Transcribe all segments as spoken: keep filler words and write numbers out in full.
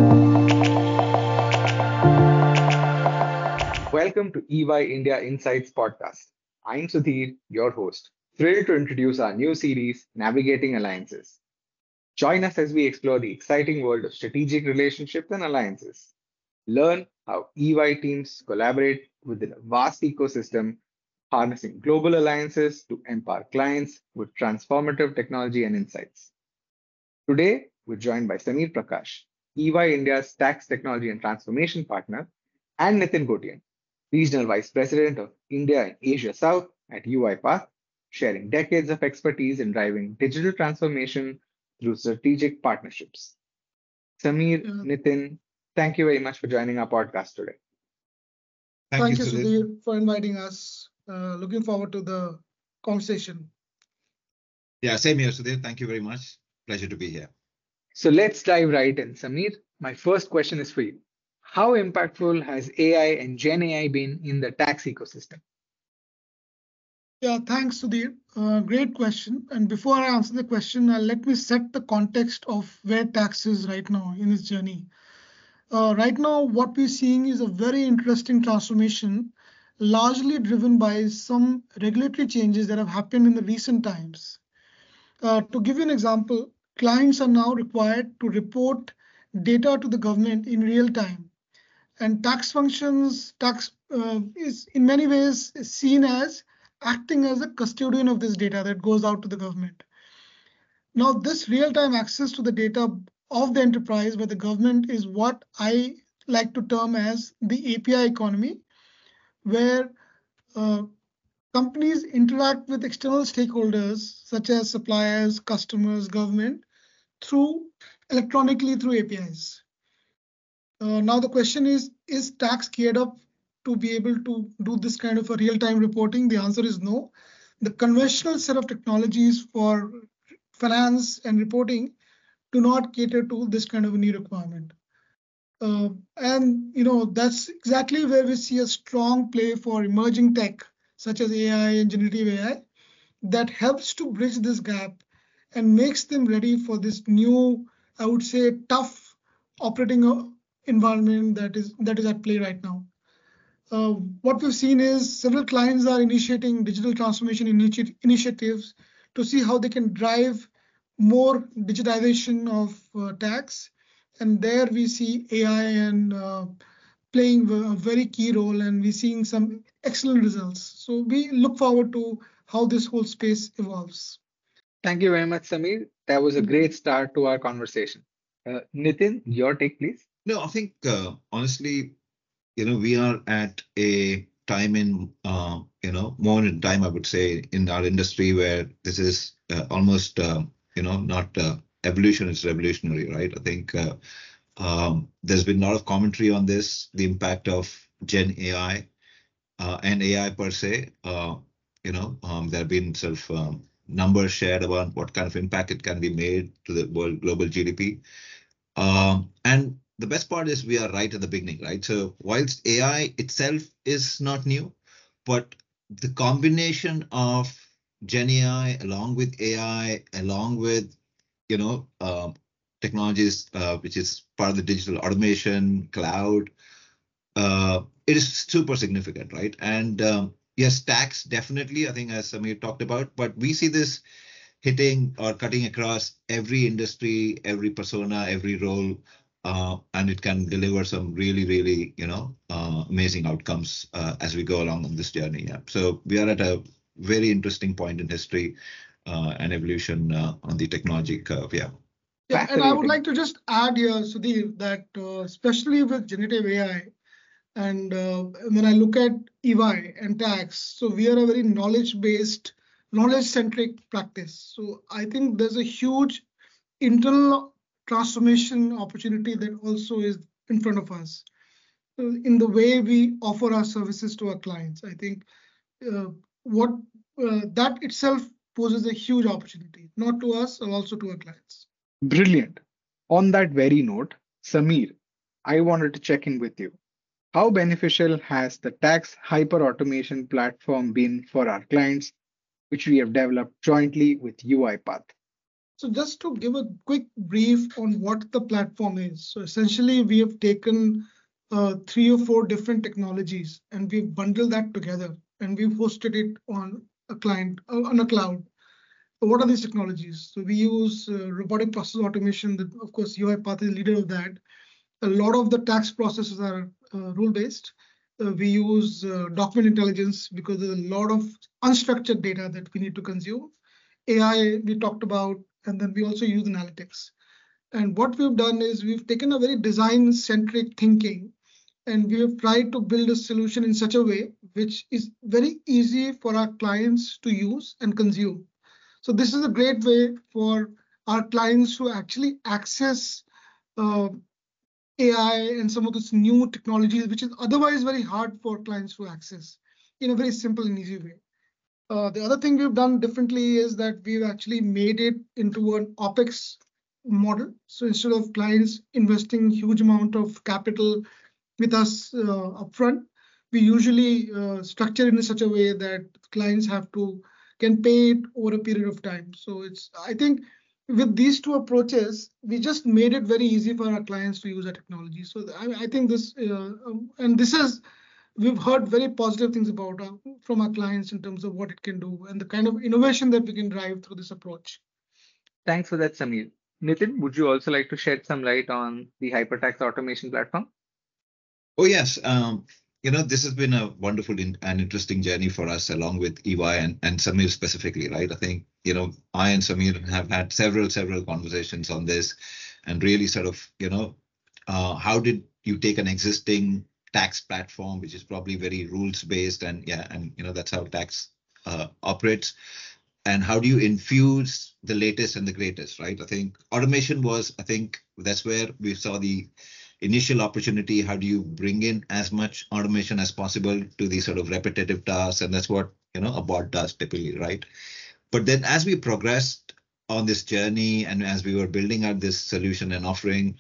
Welcome to E Y India Insights podcast. I'm Sudhir, your host, thrilled to introduce our new series, Navigating Alliances. Join us as we explore the exciting world of strategic relationships and alliances. Learn how E Y teams collaborate within a vast ecosystem, harnessing global alliances to empower clients with transformative technology and insights. Today, we're joined by Samir Prakash, E Y India's tax technology and transformation partner, and Nitin Gotian, Regional Vice President of India and Asia South at UiPath, sharing decades of expertise in driving digital transformation through strategic partnerships. Samir, Yeah. Nitin, thank you very much for joining our podcast today. Thank you, Thank you, Sudhir. Sudhir, for inviting us. Uh, looking forward to the conversation. Yeah, same here, Sudhir. Thank you very much. Pleasure to be here. So let's dive right in. Samir, my first question is for you. How impactful has A I and Gen A I been in the tax ecosystem? Yeah, thanks, Sudhir. Uh, great question. And before I answer the question, uh, let me set the context of where tax is right now in its journey. Uh, right now, what we're seeing is a very interesting transformation, largely driven by some regulatory changes that have happened in the recent times. Uh, to give you an example, clients are now required to report data to the government in real time. And tax functions, tax uh, is in many ways seen as acting as a custodian of this data that goes out to the government. Now, this real-time access to the data of the enterprise by the government is what I like to term as the A P I economy, where uh, companies interact with external stakeholders such as suppliers, customers, government through electronically through A P Is. Uh, now the question is, is tax geared up to be able to do this kind of a real-time reporting? The answer is no. The conventional set of technologies for finance and reporting do not cater to this kind of a new requirement. Uh, and you know that's exactly where we see a strong play for emerging tech such as A I and generative A I that helps to bridge this gap and makes them ready for this new, I would say, tough operating uh, environment that is that is at play right now. Uh, what we've seen is several clients are initiating digital transformation initi- initiatives to see how they can drive more digitization of uh, tax. And there we see A I and uh, playing a very key role, and we're seeing some excellent results. So we look forward to how this whole space evolves. Thank you very much, Samir. That was a great start to our conversation. Uh, Nitin, your take, please. No, I think uh, honestly, you know, we are at a time in, uh, you know, more in time, I would say, in our industry where this is uh, almost, uh, you know, not uh, evolution, it's revolutionary, right? I think uh, um, there's been a lot of commentary on this, the impact of Gen A I uh, and A I per se. Uh, you know, um, there have been sort of um, numbers shared about what kind of impact it can be made to the world global G D P. Um, and the best part is we are right at the beginning, right? So whilst A I itself is not new, but the combination of Gen A I along with A I, along with, you know, um, technologies, uh, which is part of the digital automation, cloud, uh, it is super significant, right? And um, yes, tax definitely, I think as Samir talked about, but we see this hitting or cutting across every industry, every persona, every role, uh, and it can deliver some really, really, you know, uh, amazing outcomes uh, as we go along on this journey. Yeah. So we are at a very interesting point in history uh, and evolution uh, on the technology curve. Yeah. Yeah, and I would Fascinating. like to just add here, Sudhir, that uh, especially with generative A I, and uh, when I look at E Y and tax, so we are a very knowledge-based, knowledge-centric practice. So I think there's a huge internal transformation opportunity that also is in front of us uh, in the way we offer our services to our clients. I think uh, what uh, that itself poses a huge opportunity, not to us, but also to our clients. Brilliant. On that very note, Samir, I wanted to check in with you. How beneficial has the tax hyper automation platform been for our clients, which we have developed jointly with UiPath? So just to give a quick brief on what the platform is. So essentially, we have taken uh, three or four different technologies and we've bundled that together and we've hosted it on a client, uh, on a cloud. So what are these technologies? So we use uh, robotic process automation. That, of course, UiPath is leader of that. A lot of the tax processes are uh, rule-based. Uh, we use uh, document intelligence because there's a lot of unstructured data that we need to consume. A I, we talked about, and then we also use analytics. And what we've done is we've taken a very design-centric thinking, and we have tried to build a solution in such a way which is very easy for our clients to use and consume. So this is a great way for our clients to actually access uh, A I and some of these new technologies, which is otherwise very hard for clients to access in a very simple and easy way. Uh, the other thing we've done differently is that we've actually made it into an OpEx model. So instead of clients investing huge amount of capital with us uh, upfront, we usually uh, structure it in such a way that clients have to can pay it over a period of time. So it's I think with these two approaches, we just made it very easy for our clients to use our technology. So I, I think this uh, um, and this is we've heard very positive things about uh, from our clients in terms of what it can do and the kind of innovation that we can drive through this approach. Thanks for that, Samir. Nitin, would you also like to shed some light on the HyperTax automation platform? Oh, yes. Um, you know, this has been a wonderful in, and interesting journey for us, along with E Y and, and Samir specifically, right? I think, you know, I and Samir have had several, several conversations on this and really sort of, you know, uh, how did you take an existing tax platform, which is probably very rules based and yeah, and, you know, that's how tax uh, operates. And how do you infuse the latest and the greatest, right? I think automation was, I think that's where we saw the initial opportunity. How do you bring in as much automation as possible to these sort of repetitive tasks? And that's what, you know, a bot does typically, right? But then as we progressed on this journey and as we were building out this solution and offering,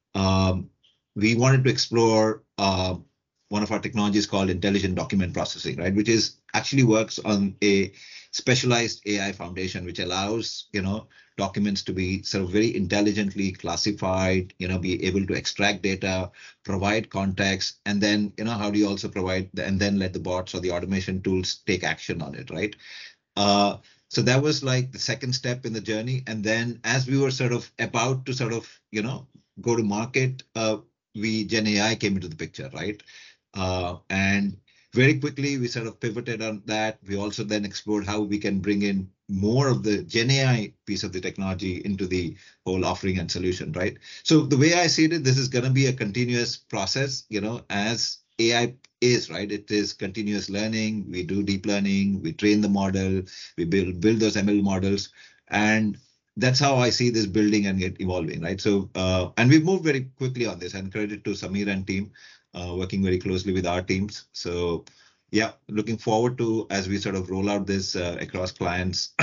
um, we wanted to explore uh, one of our technologies called intelligent document processing, right? Which is actually works on a specialized A I foundation, which allows, you know, documents to be sort of very intelligently classified, you know, be able to extract data, provide context, and then, you know, how do you also provide, the, and then let the bots or the automation tools take action on it, right? Uh, so that was like the second step in the journey. And then as we were sort of about to sort of, you know, go to market, uh, we Gen A I came into the picture, right? Uh, and very quickly, we sort of pivoted on that. We also then explored how we can bring in more of the Gen A I piece of the technology into the whole offering and solution, right? So the way I see it, this is going to be a continuous process, you know, as A I is, right? It is continuous learning. We do deep learning. We train the model. We build build those M L models, and that's how I see this building and get evolving, right? So, uh, and we've moved very quickly on this, and credit to Samir and team. Uh, working very closely with our teams. So yeah, looking forward to as we sort of roll out this uh, across clients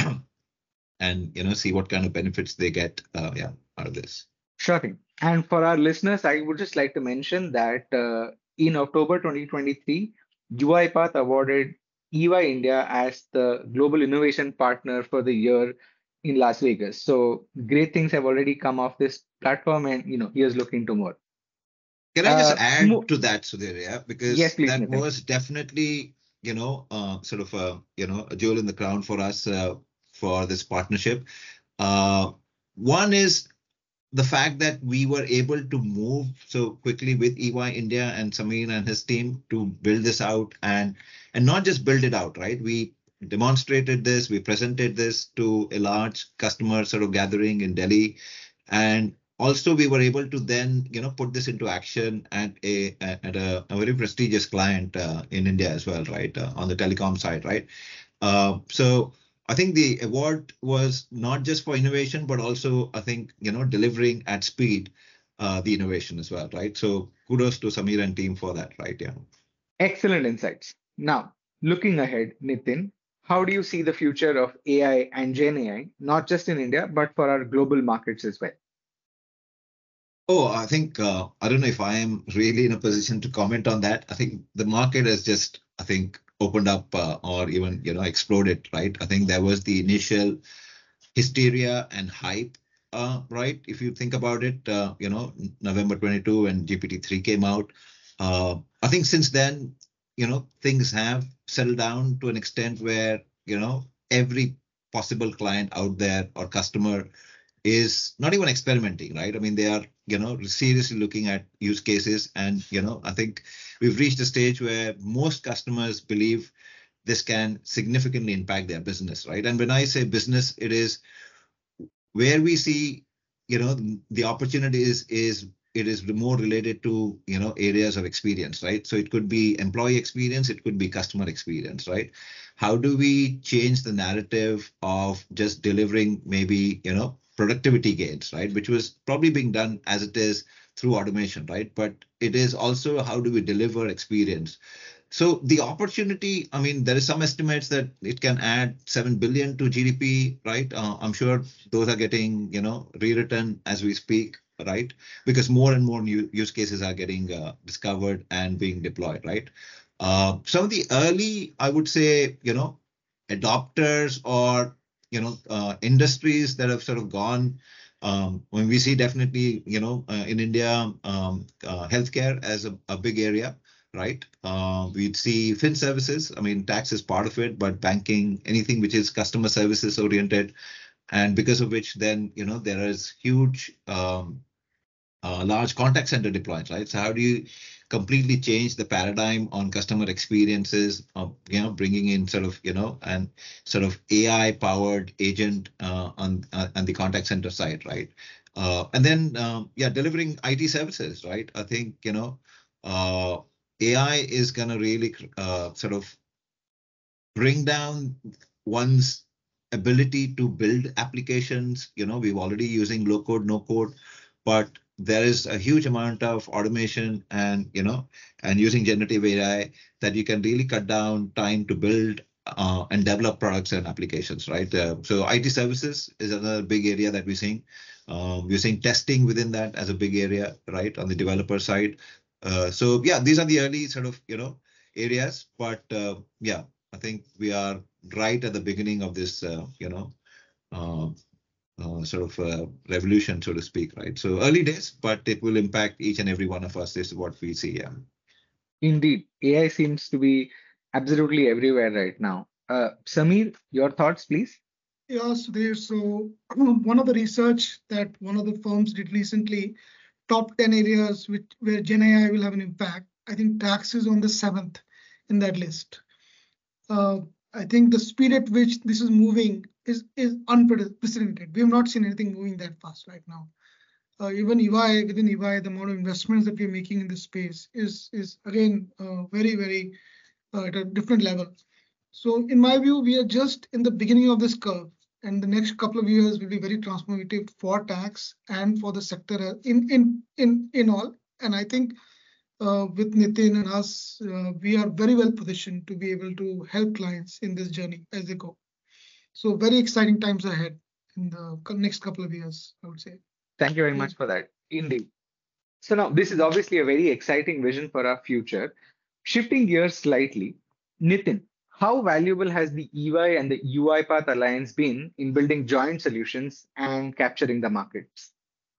and, you know, see what kind of benefits they get uh, yeah, out of this. Sure thing. And for our listeners, I would just like to mention that uh, in October twenty twenty-three, UiPath awarded E Y India as the Global Innovation Partner for the year in Las Vegas. So great things have already come off this platform, and you know, here's looking to more. Can I just Uh, add mo- to that, Sudhir? Yeah, because yes, please, that Nitin. was definitely, you know, uh, sort of a, you know, a jewel in the crown for us uh, for this partnership. Uh, one is the fact that we were able to move so quickly with E Y India and Samir and his team to build this out and and not just build it out, right? We demonstrated this, we presented this to a large customer sort of gathering in Delhi, and also we were able to then, you know, put this into action at a at a, a very prestigious client uh, in India as well, right? Uh, on the telecom side, right? Uh, so I think the award was not just for innovation, but also I think, you know, delivering at speed uh, the innovation as well, right? So kudos to Samir and team for that, right? Yeah. Excellent insights. Now, looking ahead, Nitin, how do you see the future of A I and Gen A I, not just in India, but for our global markets as well? Oh, I think, uh, I don't know if I am really in a position to comment on that. I think the market has just, I think, opened up uh, or even, you know, exploded, right? I think there was the initial hysteria and hype, uh, right? If you think about it, uh, you know, November twenty-two when G P T three came out, uh, I think since then, you know, things have settled down to an extent where, you know, every possible client out there or customer is not even experimenting, right? I mean, they are, you know, seriously looking at use cases. And, you know, I think we've reached a stage where most customers believe this can significantly impact their business, right? And when I say business, it is where we see, you know, the opportunity is, is it is more related to, you know, areas of experience, right? So it could be employee experience, it could be customer experience, right? How do we change the narrative of just delivering maybe, you know, productivity gains, right? Which was probably being done as it is through automation, right? But it is also how do we deliver experience? So the opportunity, I mean, there is some estimates that it can add seven billion to G D P, right? Uh, I'm sure those are getting, you know, rewritten as we speak, right? Because more and more new use cases are getting uh, discovered and being deployed, right? Uh, some of the early, I would say, you know, adopters or, you know, uh, industries that have sort of gone, um, when we see definitely, you know, uh, in India, um, uh, healthcare as a, a big area, right? Uh, we'd see fin services. I mean, tax is part of it, but banking, anything which is customer services oriented, and because of which, then you know there is huge, um, uh, large contact center deployments, right? So how do you completely change the paradigm on customer experiences? Of, you know, bringing in sort of you know and sort of A I powered agent uh, on uh, on the contact center side, right? Uh, and then um, yeah, delivering I T services, right? I think you know. Uh, A I is going to really uh, sort of bring down one's ability to build applications. You know, we're already using low code, no code, but there is a huge amount of automation and, you know, and using generative A I that you can really cut down time to build uh, and develop products and applications, right? Uh, so I T services is another big area that we're seeing. Um, we're seeing testing within that as a big area, right, on the developer side. Uh, so yeah, these are the early sort of, you know, areas, but uh, yeah, I think we are right at the beginning of this, uh, you know, uh, uh, sort of uh, revolution, so to speak, right? So early days, but it will impact each and every one of us. This is what we see. Yeah. Indeed, A I seems to be absolutely everywhere right now. Uh, Samir, your thoughts, please? Yeah, Sudhir. So one of the research that one of the firms did recently, top ten areas which, where Gen A I will have an impact. I think tax is on the seventh in that list. Uh, I think the speed at which this is moving is, is unprecedented. We have not seen anything moving that fast right now. Uh, even E Y, within E Y, the amount of investments that we're making in this space is, is again, uh, very, very uh, at a different level. So in my view, we are just in the beginning of this curve, and the next couple of years will be very transformative for tax and for the sector in in in in all. And I think uh, with Nitin and us, uh, we are very well positioned to be able to help clients in this journey as they go. So very exciting times ahead in the next couple of years, I would say. Thank you very much for that. Indeed. So now this is obviously a very exciting vision for our future. Shifting gears slightly, Nitin, how valuable has the E Y and the UiPath alliance been in building joint solutions and capturing the markets?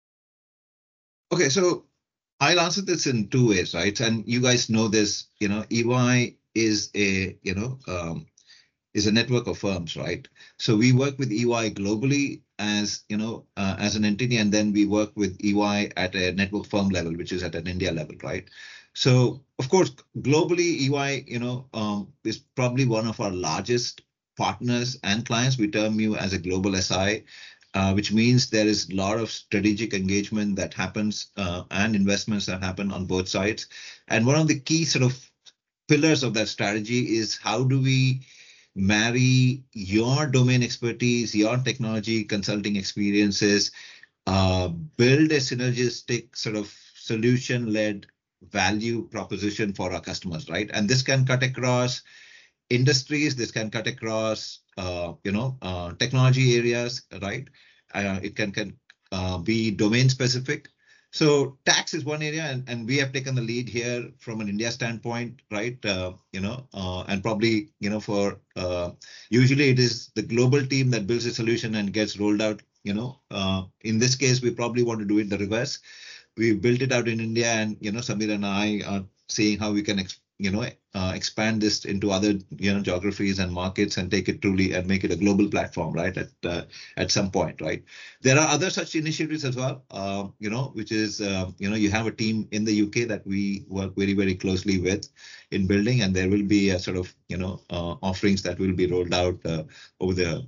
Okay, so I'll answer this in two ways, right? And you guys know this, you know, E Y is a, you know, um, is a network of firms, right? So we work with E Y globally as, you know, uh, as an entity, and then we work with E Y at a network firm level, which is at an India level, right? So of course, globally, E Y, you know, um, is probably one of our largest partners and clients. We term you as a global S I. Uh, which means there is a lot of strategic engagement that happens uh, and investments that happen on both sides. And one of the key sort of pillars of that strategy is how do we marry your domain expertise, your technology consulting experiences, uh, build a synergistic sort of solution-led value proposition for our customers, right? And this can cut across industries, this can cut across, uh, you know, uh, technology areas, right? Uh, it can, can uh, be domain specific. So tax is one area, and, and we have taken the lead here from an India standpoint, right? Uh, you know, uh, and probably, you know, for uh, usually it is the global team that builds a solution and gets rolled out. You know, uh, in this case, we probably want to do it the reverse. We built it out in India, and you know, Samir and I are seeing how we can, ex- you know, uh, expand this into other, you know, geographies and markets and take it truly and make it a global platform, right? At uh, at some point, right? There are other such initiatives as well, uh, you know, which is, uh, you know, you have a team in the U K that we work very, very closely with in building, and there will be a sort of, you know, uh, offerings that will be rolled out uh, over the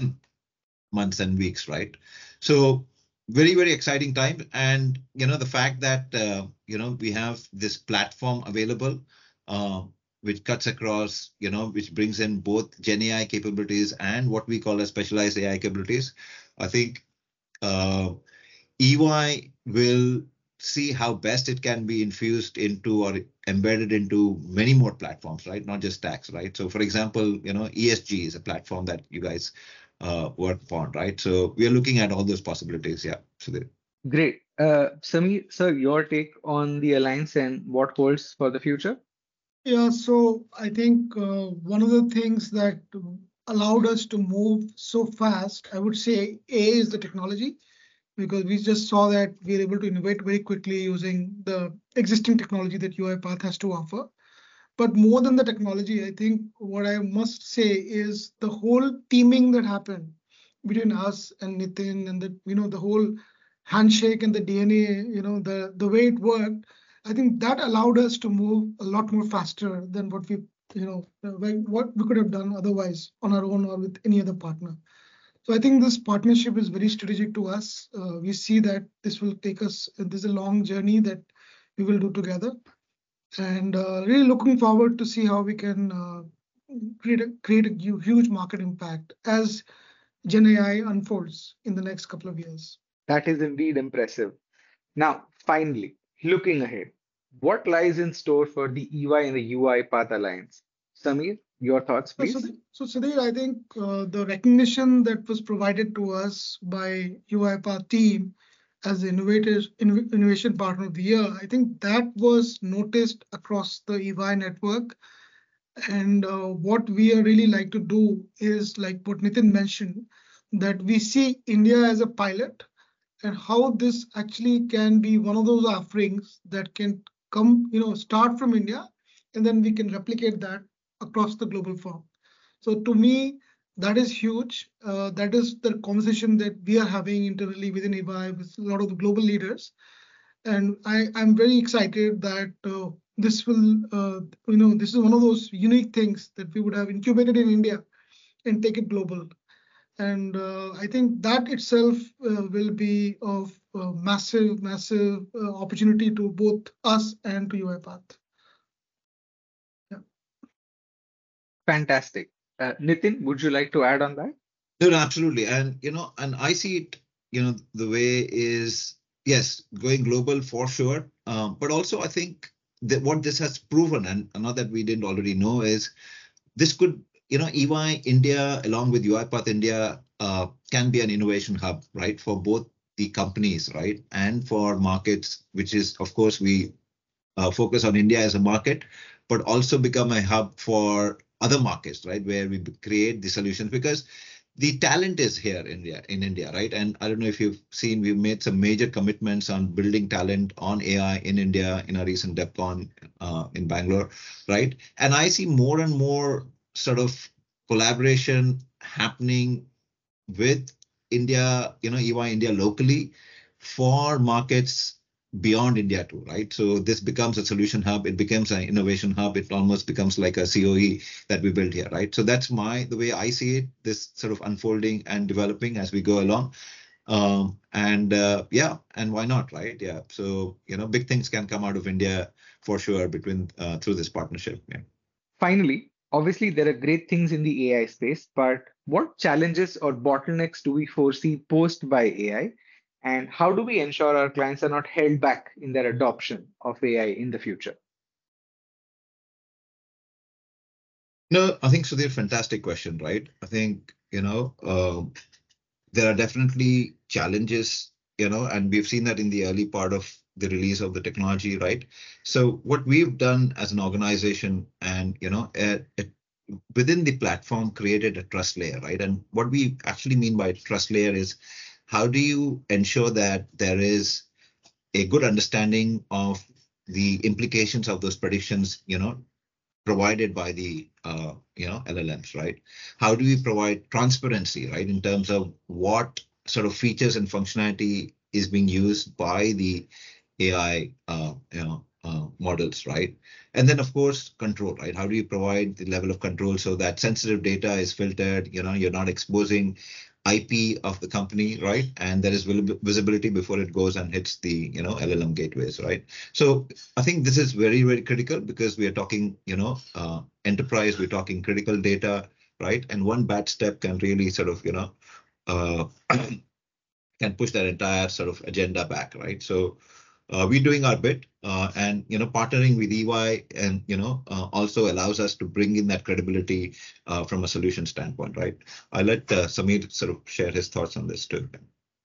months and weeks, right? So very, very exciting time. And, you know, the fact that, uh, you know, we have this platform available, uh, which cuts across, you know, which brings in both Gen A I capabilities and what we call as specialized A I capabilities. I think uh, E Y will see how best it can be infused into or embedded into many more platforms, right? Not just tax, right? So for example, you know, E S G is a platform that you guys uh, work upon, right? So we are looking at all those possibilities. Yeah. So the, Great. Uh, Samir, sir, your take on the alliance and what holds for the future? Yeah, so I think uh, one of the things that allowed us to move so fast, I would say A is the technology, because we just saw that we're able to innovate very quickly using the existing technology that UiPath has to offer. But more than the technology, I think what I must say is the whole teaming that happened between us and Nitin, and the, you know, the whole handshake and the D N A, you know, the the way it worked. I think that allowed us to move a lot more faster than what we, you know, what we could have done otherwise on our own or with any other partner. So I think this partnership is very strategic to us. Uh, we see that this will take us, this is a long journey that we will do together. And uh, really looking forward to see how we can uh, create a, create a huge market impact as Gen A I unfolds in the next couple of years. That is indeed impressive. Now, finally, looking ahead, what lies in store for the E Y and the UiPath Alliance? Samir, your thoughts, Uh, So, please. the, so Sudhir, I think uh, the recognition that was provided to us by UiPath team as the innovators, inno- innovation partner of the year, I think that was noticed across the E Y network. And uh, what we are really like to do is like what Nitin mentioned, that we see India as a pilot and how this actually can be one of those offerings that can come, you know, start from India, and then we can replicate that across the global firm. So to me, that is huge. Uh, that is the conversation that we are having internally within E Y with a lot of the global leaders. And I, I'm very excited that uh, this will, uh, you know, this is one of those unique things that we would have incubated in India and take it global. And uh, I think that itself uh, will be of uh, massive, massive uh, opportunity to both us and to UiPath. Yeah. Fantastic. Uh, Nitin, would you like to add on that? no, no, absolutely. And, you know, and I see it, you know, the way is, yes, going global for sure. Um, but also I think that what this has proven, and not that we didn't already know, is this could, you know, E Y India along with UiPath India uh, can be an innovation hub, right, for both the companies, right, and for markets, which is, of course, we uh, focus on India as a market, but also become a hub for other markets, right, where we create the solutions, because the talent is here in India, in India, right? And I don't know if you've seen, we've made some major commitments on building talent on A I in India in our recent DevCon uh, in Bangalore, right? And I see more and more sort of collaboration happening with India, you know, E Y India locally for markets beyond India too, right? So this becomes a solution hub. It becomes an innovation hub. It almost becomes like a C O E that we build here, right? So that's my the way I see it. This sort of unfolding and developing as we go along. Um, and uh, yeah, and why not, right? Yeah. So you know, big things can come out of India for sure between uh, through this partnership. Yeah. Finally, obviously, there are great things in the A I space, but what challenges or bottlenecks do we foresee posed by A I? And how do we ensure our clients are not held back in their adoption of A I in the future? No, I think Sudhir, fantastic question, right? I think, you know, uh, there are definitely challenges you know, and we've seen that in the early part of the release of the technology, right? So what we've done as an organization, and you know, uh, it, within the platform, created a trust layer, right? And what we actually mean by trust layer is how do you ensure that there is a good understanding of the implications of those predictions, you know, provided by the uh, you know L L Ms, right? How do we provide transparency, right, in terms of what sort of features and functionality is being used by the A I uh, you know uh, models, right? And then of course control, right? How do you provide the level of control so that sensitive data is filtered? You know, you're not exposing I P of the company, right? And there is visibility before it goes and hits the you know L L M gateways, right? So I think this is very, very critical because we are talking, you know, uh, enterprise, we're talking critical data, right? And one bad step can really sort of, you know, uh, can push that entire sort of agenda back, right? So uh, we're doing our bit, uh, and you know, partnering with E Y, and you know, uh, also allows us to bring in that credibility uh, from a solution standpoint, right? I'll let uh, Samir sort of share his thoughts on this too.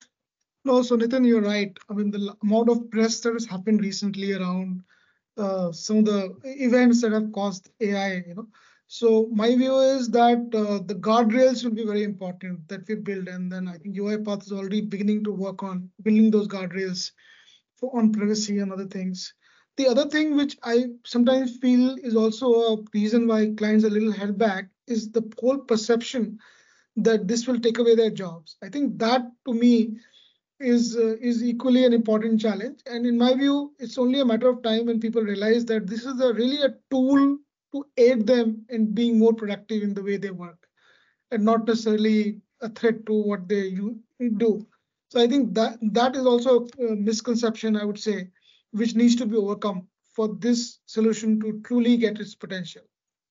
No, so Nitin, you're right. I mean, the amount of press that has happened recently around uh, some of the events that have caused A I, you know. So my view is that uh, the guardrails will be very important that we build, and then I think UiPath is already beginning to work on building those guardrails for on privacy and other things. The other thing which I sometimes feel is also a reason why clients are a little held back is the whole perception that this will take away their jobs. I think that to me is uh, is equally an important challenge. And in my view, it's only a matter of time when people realize that this is a really a tool to aid them in being more productive in the way they work, and not necessarily a threat to what they do. So I think that that is also a misconception, I would say, which needs to be overcome for this solution to truly get its potential.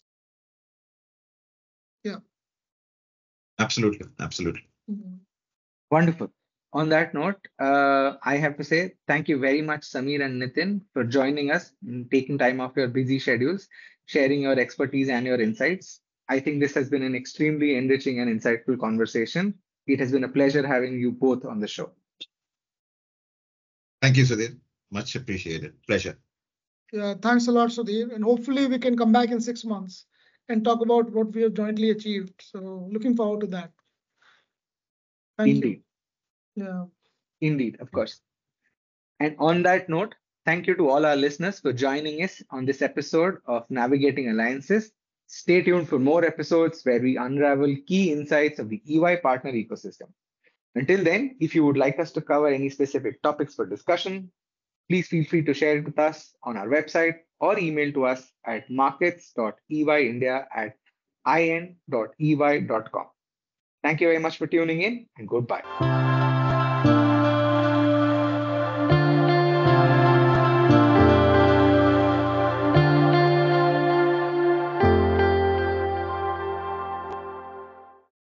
Yeah. Absolutely, absolutely. Mm-hmm. Wonderful. On that note, uh, I have to say thank you very much, Samir and Nitin, for joining us, and taking time off your busy schedules, sharing your expertise and your insights. I think this has been an extremely enriching and insightful conversation. It has been a pleasure having you both on the show. Thank you, Sudhir. Much appreciated. Pleasure. Yeah, thanks a lot, Sudhir. And hopefully we can come back in six months and talk about what we have jointly achieved. So looking forward to that. Thank Indeed. you. Yeah. Indeed, of course. And on that note, thank you to all our listeners for joining us on this episode of Navigating Alliances. Stay tuned for more episodes where we unravel key insights of the E Y partner ecosystem. Until then, if you would like us to cover any specific topics for discussion, please feel free to share it with us on our website or email to us at markets dot e y india at in dot e y dot com. Thank you very much for tuning in, and goodbye.